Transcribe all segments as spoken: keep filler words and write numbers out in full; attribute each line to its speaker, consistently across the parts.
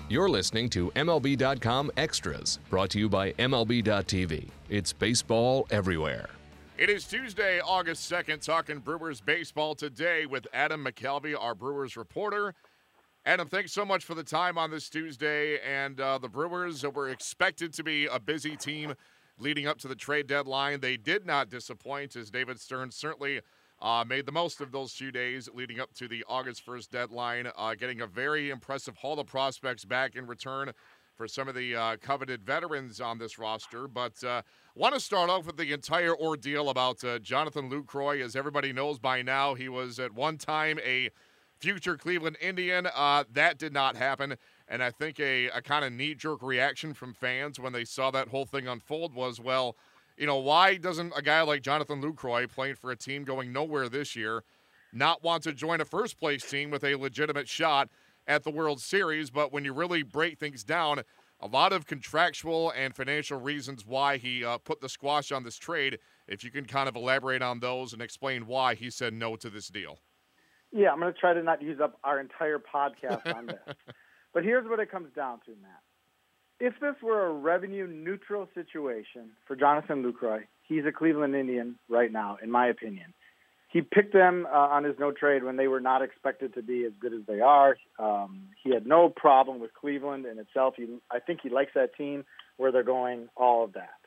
Speaker 1: You're listening to M L B dot com Extras, brought to you by M L B dot T V. It's baseball everywhere.
Speaker 2: It is Tuesday, August second, talking Brewers baseball today with Adam McCalvy, our Brewers reporter. Adam, thanks so much for the time on this Tuesday. And uh, the Brewers were expected to be a busy team leading up to the trade deadline. They did not disappoint, as David Stearns certainly uh, made the most of those few days leading up to the August first deadline, uh, getting a very impressive haul of prospects back in return for some of the uh, coveted veterans on this roster. But I uh, want to start off with the entire ordeal about uh, Jonathan Lucroy. As everybody knows by now, he was at one time a future Cleveland Indian. Uh, that did not happen. And I think a, a kind of knee-jerk reaction from fans when they saw that whole thing unfold was, well, you know, why doesn't a guy like Jonathan Lucroy, playing for a team going nowhere this year, not want to join a first-place team with a legitimate shot at the World Series? But when you really break things down, a lot of contractual and financial reasons why he uh, put the squash on this trade. If you can kind of elaborate on those and explain why he said no to this deal.
Speaker 3: Yeah, I'm going to try to not use up our entire podcast on this. But here's what it comes down to, Matt. If this were a revenue-neutral situation for Jonathan Lucroy, he's a Cleveland Indian right now, in my opinion. He picked them uh, on his no trade when they were not expected to be as good as they are. Um, he had no problem with Cleveland in itself. He, I think he likes that team, where they're going, all of that.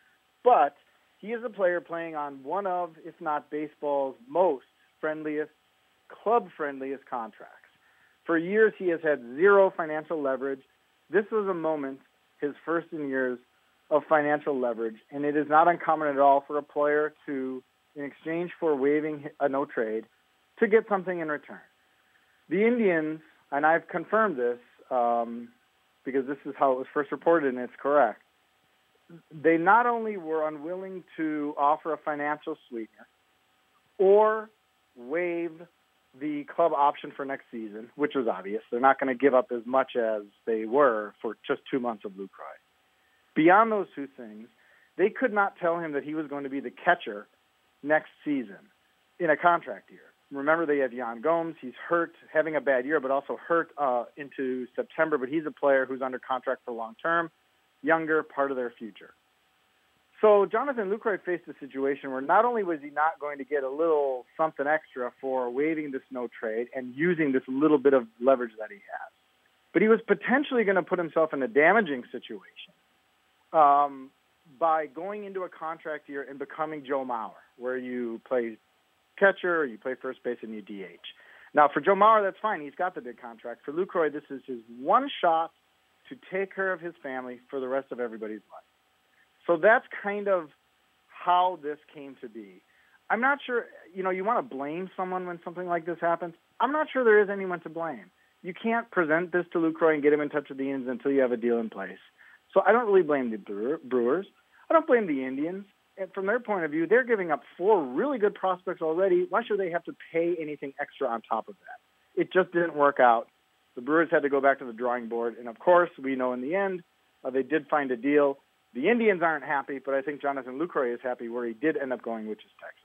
Speaker 3: But he is a player playing on one of, if not baseball's most friendliest, club-friendliest contracts. For years, he has had zero financial leverage. This was a moment, his first in years, of financial leverage, and it is not uncommon at all for a player to, in exchange for waiving a no trade, to get something in return. The Indians, and I've confirmed this um, because this is how it was first reported and it's correct, they not only were unwilling to offer a financial sweetener or waive the club option for next season, which was obvious. They're not going to give up as much as they were for just two months of Lucroy. Beyond those two things, they could not tell him that he was going to be the catcher next season in a contract year. Remember, they have Yan Gomes. He's hurt, having a bad year, but also hurt uh, into September. But he's a player who's under contract for long term, younger, part of their future. So Jonathan Lucroy faced a situation where not only was he not going to get a little something extra for waiving this no trade and using this little bit of leverage that he has, but he was potentially going to put himself in a damaging situation um, by going into a contract year and becoming Joe Mauer, where you play catcher, you play first base, and you D H. Now, for Joe Mauer, that's fine. He's got the big contract. For Lucroy, this is his one shot to take care of his family for the rest of everybody's life. So that's kind of how this came to be. I'm not sure, you know, you want to blame someone when something like this happens. I'm not sure there is anyone to blame. You can't present this to Lucroy and get him in touch with the Indians until you have a deal in place. So I don't really blame the Brewers. I don't blame the Indians. And from their point of view, they're giving up four really good prospects already. Why should they have to pay anything extra on top of that? It just didn't work out. The Brewers had to go back to the drawing board. And, of course, we know in the end uh, they did find a deal. The Indians aren't happy, but I think Jonathan Lucroy is happy where he did end up going, which is Texas.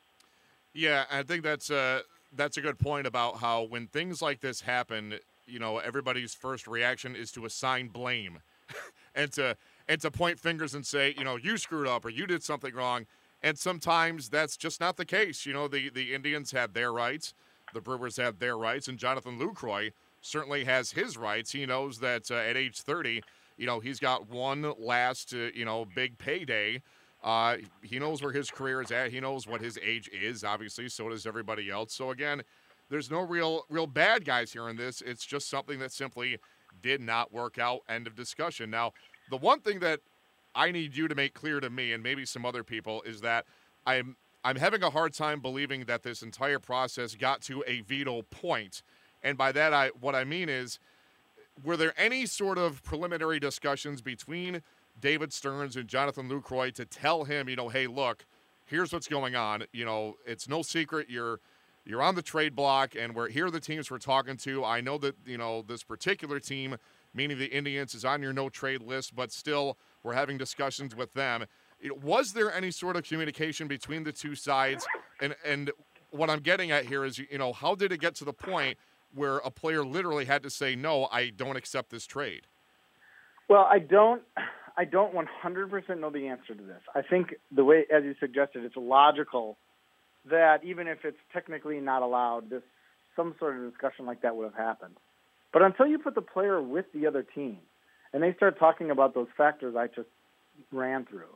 Speaker 2: Yeah, I think that's a, that's a good point about how when things like this happen, you know, everybody's first reaction is to assign blame and to and to point fingers and say, you know, you screwed up or you did something wrong. And sometimes that's just not the case. You know, the, the Indians had their rights, the Brewers had their rights, and Jonathan Lucroy certainly has his rights. He knows that uh, at age thirty, you know, he's got one last, uh, you know, big payday. Uh, he knows where his career is at. He knows what his age is, obviously. So does everybody else. So, again, there's no real real bad guys here in this. It's just something that simply did not work out. End of discussion. Now, the one thing that I need you to make clear to me and maybe some other people is that I'm I'm having a hard time believing that this entire process got to a veto point. And by that, I what I mean is, were there any sort of preliminary discussions between David Stearns and Jonathan Lucroy to tell him, you know, hey, look, here's what's going on. You know, it's no secret you're you're on the trade block, and we're here are the teams we're talking to. I know that, you know, this particular team, meaning the Indians, is on your no-trade list, but still we're having discussions with them. It, was there any sort of communication between the two sides? And and what I'm getting at here is, you know, how did it get to the point where a player literally had to say, no, I don't accept this trade?
Speaker 3: Well, I don't I don't one hundred percent know the answer to this. I think the way, as you suggested, it's logical that even if it's technically not allowed, this some sort of discussion like that would have happened. But until you put the player with the other team and they start talking about those factors I just ran through,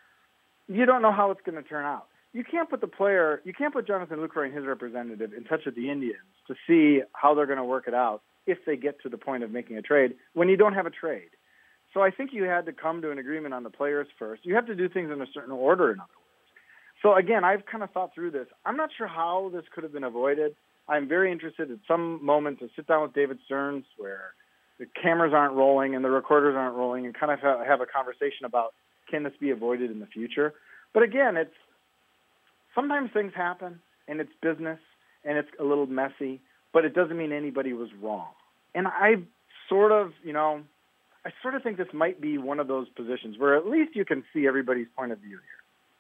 Speaker 3: you don't know how it's going to turn out. You can't put the player, you can't put Jonathan Lucroy and his representative in touch with the Indians to see how they're going to work it out if they get to the point of making a trade when you don't have a trade. So I think you had to come to an agreement on the players first. You have to do things in a certain order, in other words. So again, I've kind of thought through this. I'm not sure how this could have been avoided. I'm very interested at some moment to sit down with David Stearns where the cameras aren't rolling and the recorders aren't rolling and kind of have a conversation about, can this be avoided in the future? But again, it's sometimes things happen and it's business and it's a little messy, but it doesn't mean anybody was wrong. And I sort of, you know, I sort of think this might be one of those positions where at least you can see everybody's point of view here.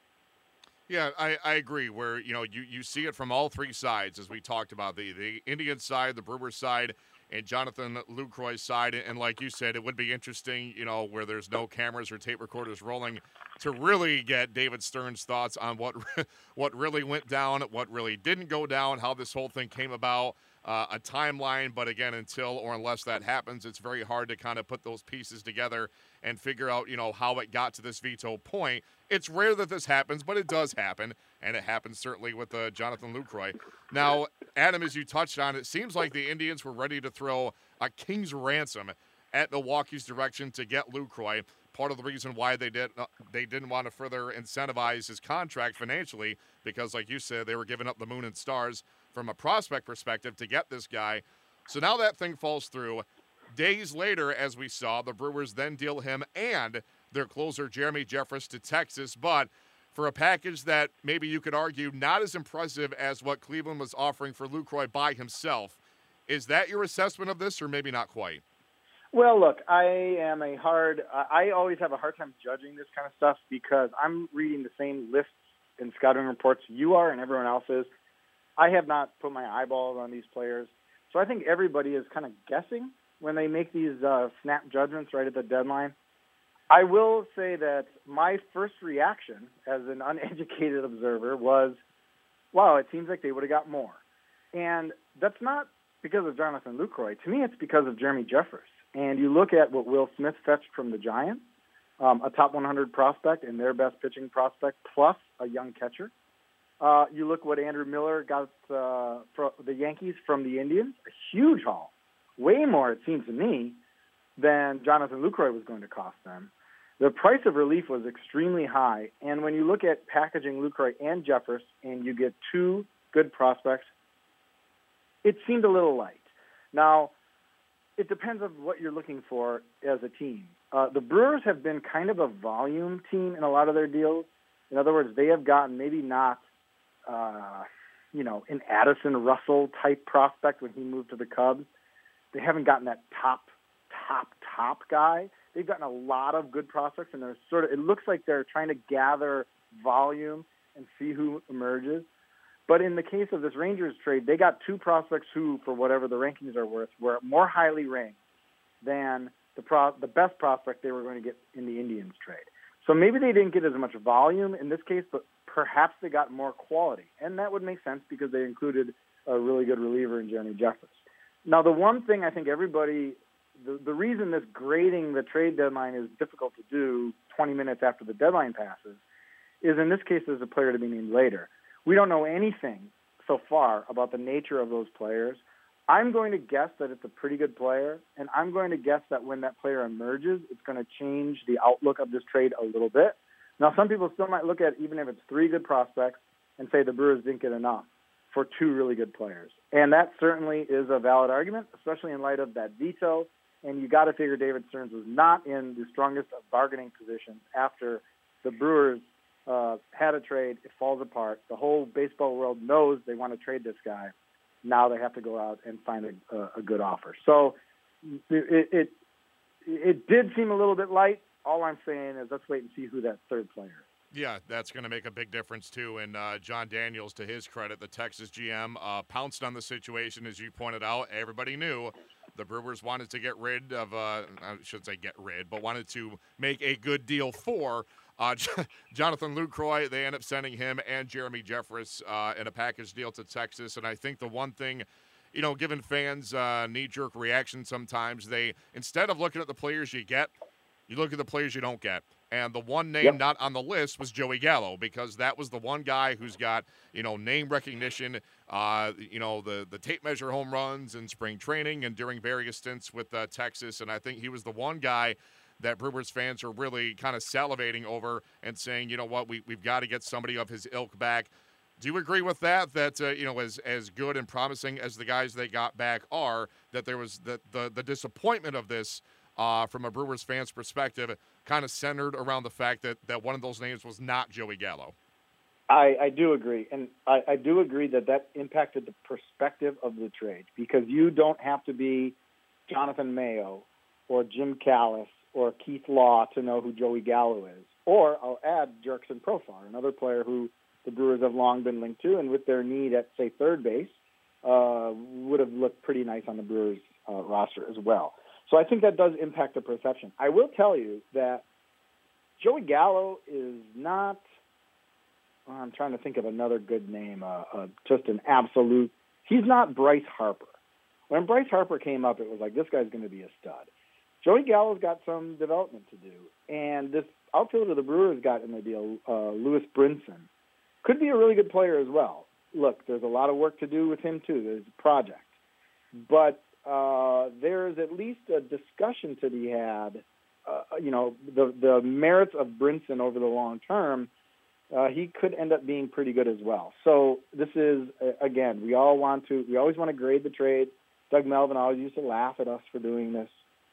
Speaker 2: Yeah, I, I agree, where, you know, you, you see it from all three sides, as we talked about, the, the Indian side, the Brewers side, and Jonathan Lucroy's side. And like you said, it would be interesting, you know, where there's no cameras or tape recorders rolling, to really get David Stearns' thoughts on what what really went down, what really didn't go down, how this whole thing came about, uh, a timeline. But again, until or unless that happens, it's very hard to kind of put those pieces together and figure out, you know, how it got to this veto point. It's rare that this happens, but it does happen, and it happens certainly with uh, Jonathan Lucroy. Now, Adam, as you touched on, it seems like the Indians were ready to throw a king's ransom at Milwaukee's direction to get Lucroy. Part of the reason why they did uh, they didn't want to further incentivize his contract financially, because, like you said, they were giving up the moon and stars from a prospect perspective to get this guy. So now that thing falls through. Days later, as we saw, the Brewers then deal him and their closer Jeremy Jeffress to Texas, but for a package that maybe you could argue not as impressive as what Cleveland was offering for Lucroy by himself. Is that your assessment of this, or maybe not quite?
Speaker 3: Well, look, I am a hard – I always have a hard time judging this kind of stuff because I'm reading the same lists and scouting reports you are and everyone else is. I have not put my eyeballs on these players. So I think everybody is kind of guessing when they make these uh, snap judgments right at the deadline. I will say that my first reaction as an uneducated observer was, wow, it seems like they would have got more. And that's not because of Jonathan Lucroy. To me, it's because of Jeremy Jeffress. And you look at what Will Smith fetched from the Giants, um, a top one hundred prospect and their best pitching prospect, plus a young catcher. Uh, you look what Andrew Miller got uh, for the Yankees from the Indians, a huge haul. Way more, it seems to me, than Jonathan Lucroy was going to cost them. The price of relief was extremely high, and when you look at packaging Lucroy and Jeffress and you get two good prospects, it seemed a little light. Now, it depends on what you're looking for as a team. Uh, the Brewers have been kind of a volume team in a lot of their deals. In other words, they have gotten maybe not, uh, you know, an Addison Russell-type prospect when he moved to the Cubs. They haven't gotten that top, top, top guy. They've gotten a lot of good prospects, and they're sort of. It looks like they're trying to gather volume and see who emerges. But in the case of this Rangers trade, they got two prospects who, for whatever the rankings are worth, were more highly ranked than the pro, the best prospect they were going to get in the Indians trade. So maybe they didn't get as much volume in this case, but perhaps they got more quality, and that would make sense because they included a really good reliever in Jeremy Jeffress. Now, the one thing I think everybody. The, the reason this grading the trade deadline is difficult to do twenty minutes after the deadline passes is in this case there's a player to be named later. We don't know anything so far about the nature of those players. I'm going to guess that it's a pretty good player, and I'm going to guess that when that player emerges, it's going to change the outlook of this trade a little bit. Now, some people still might look at even if it's three good prospects and say the Brewers didn't get enough for two really good players. And that certainly is a valid argument, especially in light of that veto. And you got to figure David Stearns was not in the strongest of bargaining positions after the Brewers uh, had a trade. It falls apart. The whole baseball world knows they want to trade this guy. Now they have to go out and find a, a, a good offer. So it, it it did seem a little bit light. All I'm saying is let's wait and see who that third player is.
Speaker 2: Yeah, that's going to make a big difference, too. And uh, John Daniels, to his credit, the Texas G M, uh, pounced on the situation, as you pointed out. Everybody knew the Brewers wanted to get rid of, uh, I shouldn't say get rid, but wanted to make a good deal for uh, Jonathan Lucroy. They end up sending him and Jeremy Jeffress uh, in a package deal to Texas. And I think the one thing, you know, giving fans uh, knee-jerk reaction sometimes, they, instead of looking at the players you get, you look at the players you don't get. And the one name yep. not on the list was Joey Gallo, because that was the one guy who's got, you know, name recognition, uh, you know, the, the tape measure home runs in spring training and during various stints with uh, Texas. And I think he was the one guy that Brewers fans are really kind of salivating over and saying, you know what, we, we've got to get somebody of his ilk back. Do you agree with that, that, uh, you know, as as good and promising as the guys they got back are, that there was the, the, the disappointment of this Uh, from a Brewers fan's perspective, kind of centered around the fact that, that one of those names was not Joey Gallo?
Speaker 3: I, I do agree. And I, I do agree that that impacted the perspective of the trade, because you don't have to be Jonathan Mayo or Jim Callis or Keith Law to know who Joey Gallo is. Or I'll add Jurickson Profar, another player who the Brewers have long been linked to, and with their need at, say, third base, uh, would have looked pretty nice on the Brewers uh, roster as well. So I think that does impact the perception. I will tell you that Joey Gallo is not, well, I'm trying to think of another good name, uh, uh, just an absolute, he's not Bryce Harper. When Bryce Harper came up, it was like, this guy's going to be a stud. Joey Gallo's got some development to do. And this outfielder the Brewers got in the deal, uh, Lewis Brinson, could be a really good player as well. Look, there's a lot of work to do with him, too. There's a project. But Uh, there's at least a discussion to be had, uh, you know, the the merits of Brinson over the long term. Uh, he could end up being pretty good as well. So this is, uh, again, we all want to, we always want to grade the trade. Doug Melvin always used to laugh at us for doing this.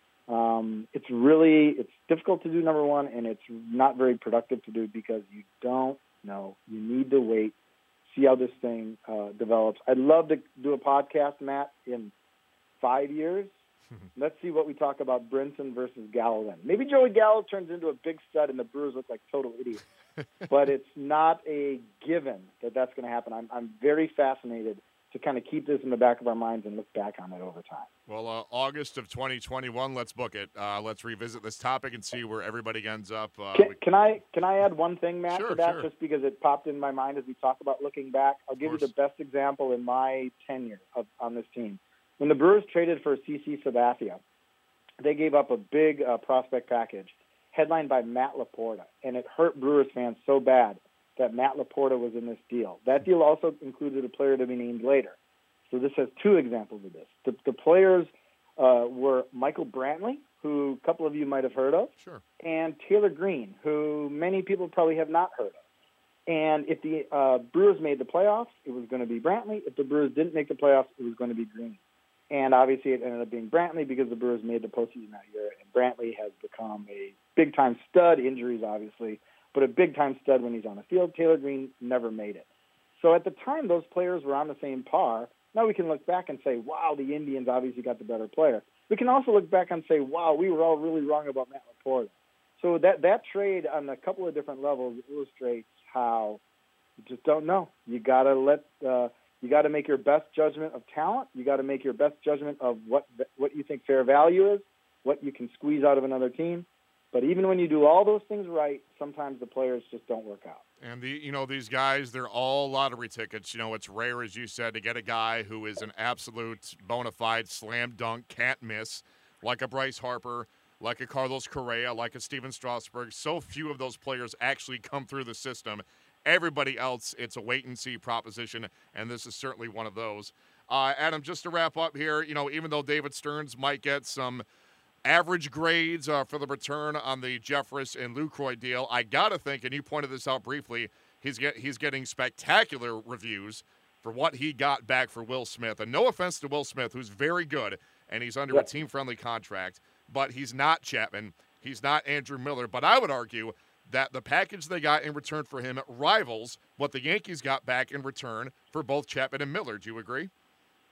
Speaker 3: Um, it's really, it's difficult to do, number one, and it's not very productive to do because you don't know. You need to wait, see how this thing uh, develops. I'd love to do a podcast, Matt, in five years. Let's see what we talk about Brinson versus Gallo then. Maybe Joey Gallo turns into a big stud and the Brewers look like total idiots. But it's not a given that that's going to happen. I'm I'm very fascinated to kind of keep this in the back of our minds and look back on it over time.
Speaker 2: Well, uh, August of twenty twenty-one, let's book it. Uh, let's revisit this topic and see where everybody ends up. Uh,
Speaker 3: can, can I can I add one thing, Matt,
Speaker 2: sure,
Speaker 3: to that,
Speaker 2: sure.
Speaker 3: just because it popped in my mind as we talk about looking back? I'll give you the best example in my tenure of, on this team. When the Brewers traded for C C Sabathia, they gave up a big uh, prospect package headlined by Matt Laporta, and it hurt Brewers fans so bad that Matt Laporta was in this deal. That deal also included a player to be named later. So this has two examples of this. The, the players uh, were Michael Brantley, who a couple of you might have heard of,
Speaker 2: sure,
Speaker 3: and Taylor Green, who many people probably have not heard of. And if the uh, Brewers made the playoffs, it was going to be Brantley. If the Brewers didn't make the playoffs, it was going to be Green. And obviously it ended up being Brantley because the Brewers made the postseason that year. And Brantley has become a big-time stud, injuries obviously, but a big-time stud when he's on the field. Taylor Green never made it. So at the time, those players were on the same par. Now we can look back and say, wow, the Indians obviously got the better player. We can also look back and say, wow, we were all really wrong about Matt Laporta. So that, that trade on a couple of different levels illustrates how you just don't know. You got to let uh, – You got to make your best judgment of talent. You got to make your best judgment of what what you think fair value is, what you can squeeze out of another team. But even when you do all those things right, sometimes the players just don't work out.
Speaker 2: And the you know these guys, they're all lottery tickets. You know, it's rare, as you said, to get a guy who is an absolute bona fide slam dunk, can't miss, like a Bryce Harper, like a Carlos Correa, like a Steven Strasburg. So few of those players actually come through the system. Everybody else, it's a wait-and-see proposition, and this is certainly one of those. Uh, Adam, just to wrap up here, you know, even though David Stearns might get some average grades uh, for the return on the Jeffress and Lucroy deal, I got to think, and you pointed this out briefly, he's, get, he's getting spectacular reviews for what he got back for Will Smith. And no offense to Will Smith, who's very good, and he's under yep. a team-friendly contract, but he's not Chapman. He's not Andrew Miller. But I would argue that the package they got in return for him rivals what the Yankees got back in return for both Chapman and Miller. Do you agree?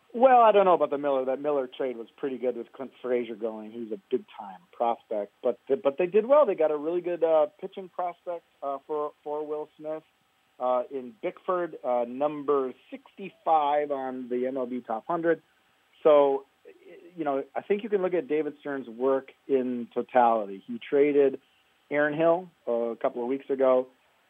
Speaker 3: Well, I don't know about the Miller. That Miller trade was pretty good with Clint Frazier going. He's a big-time prospect. But but they did well. They got a really good uh, pitching prospect uh, for, for Will Smith uh, in Bickford, uh, number sixty-five on the M L B Top one hundred. So, you know, I think you can look at David Stern's work in totality. He traded Aaron Hill uh, a couple of weeks ago,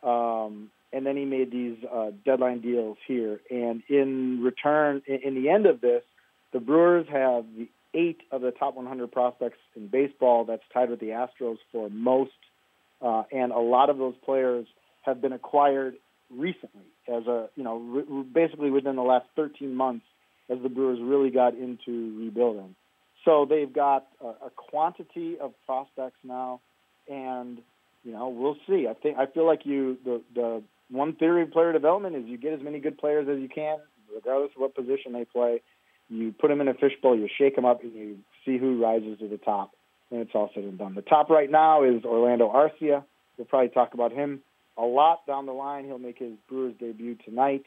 Speaker 3: um, and then he made these uh, deadline deals here. And in return, in, in the end of this, the Brewers have the eight of the top one hundred prospects in baseball. That's tied with the Astros for most, uh, and a lot of those players have been acquired recently, as a you know, re- basically within the last thirteen months, as the Brewers really got into rebuilding. So they've got a, a quantity of prospects now, and you know, we'll see. I think I feel like you the the one theory of player development is you get as many good players as you can, regardless of what position they play. You put them in a fishbowl, you shake them up, and you see who rises to the top, and it's all said and done. The top right now is Orlando Arcia. We'll probably talk about him a lot down the line. He'll make his Brewers debut tonight.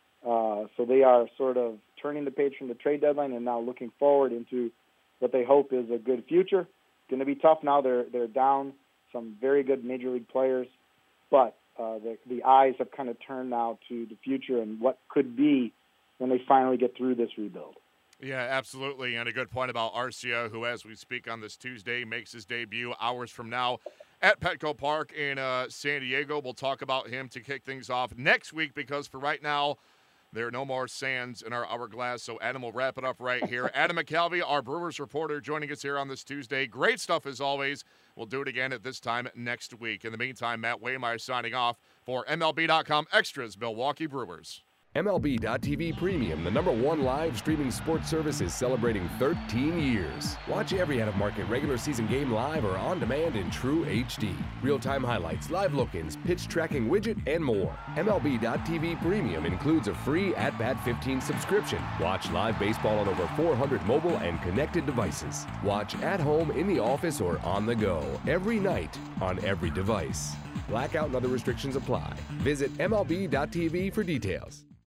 Speaker 3: Uh, so they are sort of turning the page from the trade deadline and now looking forward into what they hope is a good future. It's going to be tough now. They're they're down some very good major league players, but uh, the the eyes have kind of turned now to the future and what could be when they finally get through this rebuild.
Speaker 2: Yeah, absolutely, and a good point about Arcia, who, as we speak on this Tuesday, makes his debut hours from now at Petco Park in uh, San Diego. We'll talk about him to kick things off next week because for right now, there are no more sands in our hourglass, so Adam will wrap it up right here. Adam McCalvy, our Brewers reporter, joining us here on this Tuesday. Great stuff as always. We'll do it again at this time next week. In the meantime, Matt Waymeyer signing off for M L B dot com Extras, Milwaukee Brewers.
Speaker 1: M L B dot T V Premium, the number one live streaming sports service, is celebrating thirteen years. Watch every out-of-market regular season game live or on demand in true H D. Real-time highlights, live look-ins, pitch tracking widget, and more. M L B dot T V Premium includes a free At Bat fifteen subscription. Watch live baseball on over four hundred mobile and connected devices. Watch at home, in the office, or on the go every night on every device. Blackout and other restrictions apply. Visit M L B dot T V for details.